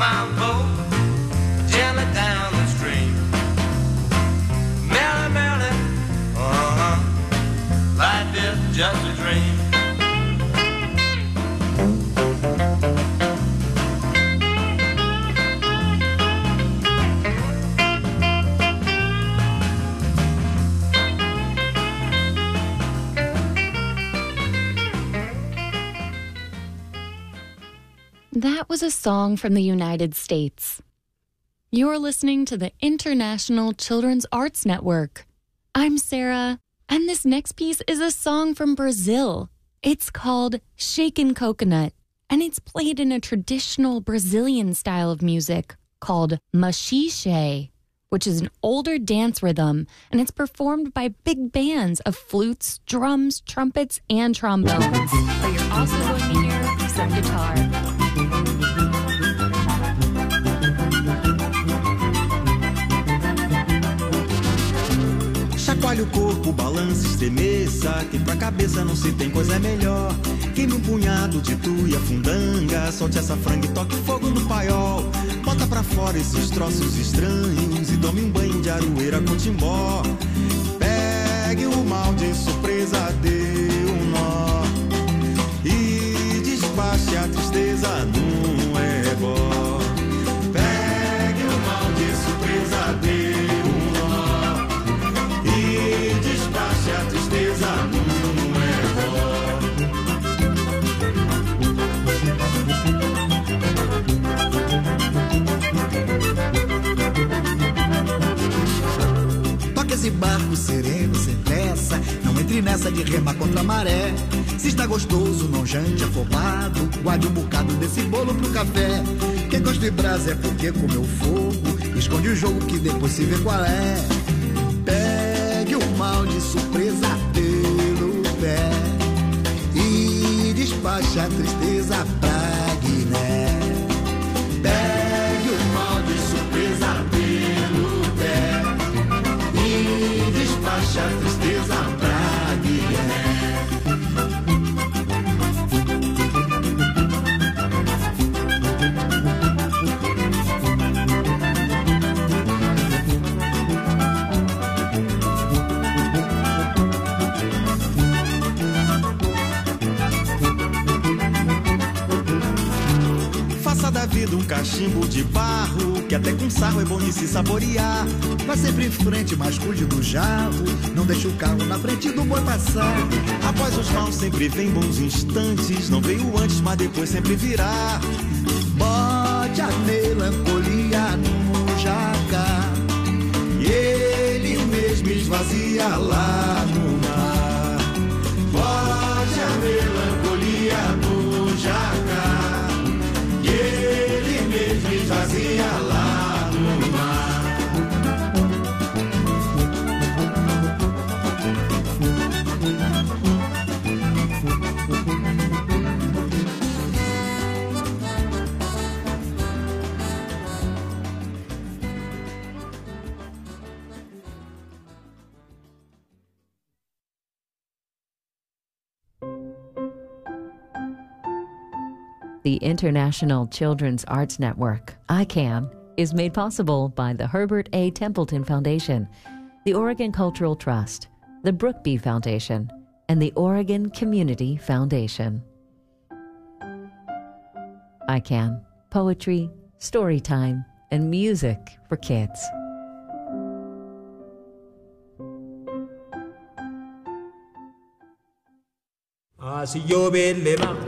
bound boat gently down the stream. Merrily, merrily, life is just a dream. That was a song from the United States. You're listening to the International Children's Arts Network. I'm Sarah, and this next piece is a song from Brazil. It's called Shaken Coconut, and it's played in a traditional Brazilian style of music called machixe, which is an older dance rhythm, and it's performed by big bands of flutes, drums, trumpets, and trombones. But you're also going to hear some guitar. Chacoalhe o corpo, balance, estremeça, que pra cabeça não se tem coisa melhor. Queime um punhado de tuia, fundanga, solte essa franga e toque fogo no paiol. Bota pra fora esses troços estranhos e tome um banho de aroeira com timbó. Pegue o mal de surpresa, dê um nó e despache a tristeza num ebó. Pegue o mal de surpresa, dê um nó e despache a tristeza num ebó. Toque esse barco sereno, sem pressa, não entre nessa de remar contra a maré. Se está gostoso, não jante afobado, guarde um bocado desse bolo pro café. Quem gosta de brasa é porque comeu fogo, esconde o jogo que depois se vê qual é. Pegue o mal de surpresa pelo pé e despache a tristeza pra Guiné. Pegue o mal de surpresa pelo pé e despache a tristeza pra Guiné. Um cachimbo de barro, que até com sarro é bom de se saborear. Vai sempre em frente, mas cuide do jarro, não deixe o carro na frente do boi passar. Após os maus sempre vem bons instantes, não veio antes, mas depois sempre virá. Bote a melancolia no jacar e ele mesmo esvazia lá no mar. Bote a melancolia no jacar e ele mesmo esvazia lá no mar. The International Children's Arts Network, ICAN, is made possible by the Herbert A. Templeton Foundation, the Oregon Cultural Trust, the Brookby Foundation, and the Oregon Community Foundation. ICAN, poetry, story time, and music for kids. Si llueve le va